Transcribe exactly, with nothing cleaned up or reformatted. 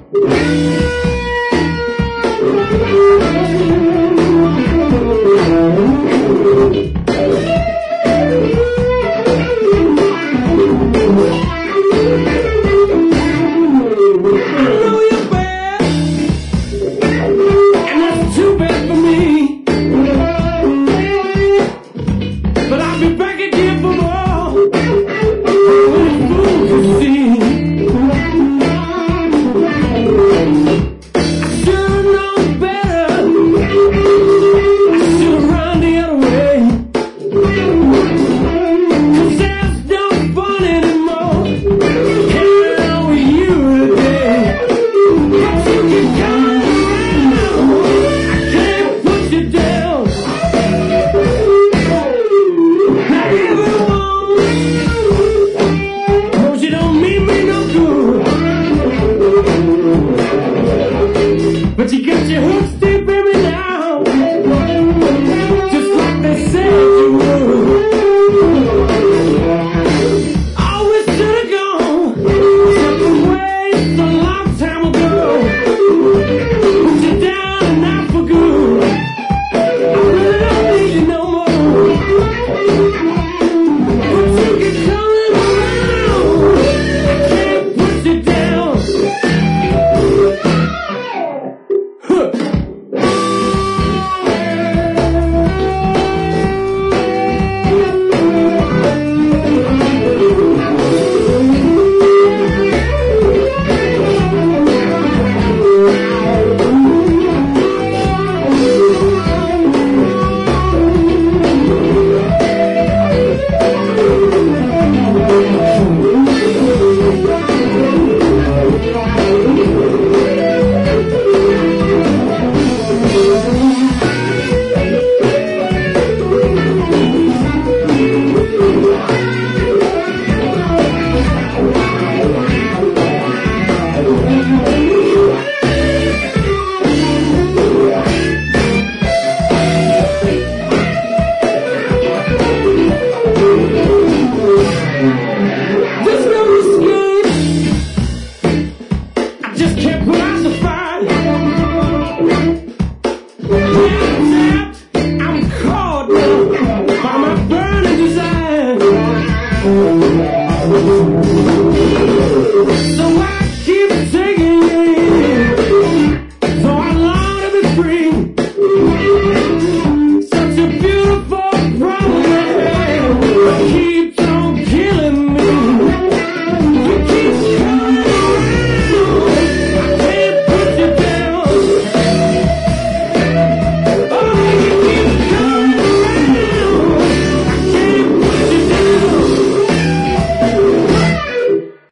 But you got your hooks deep in me now, just like they said you would. Always should've gone separate ways a long time ago. Put you down and out for good. I really don't need you no more. But you keep coming around, can't put you down. Just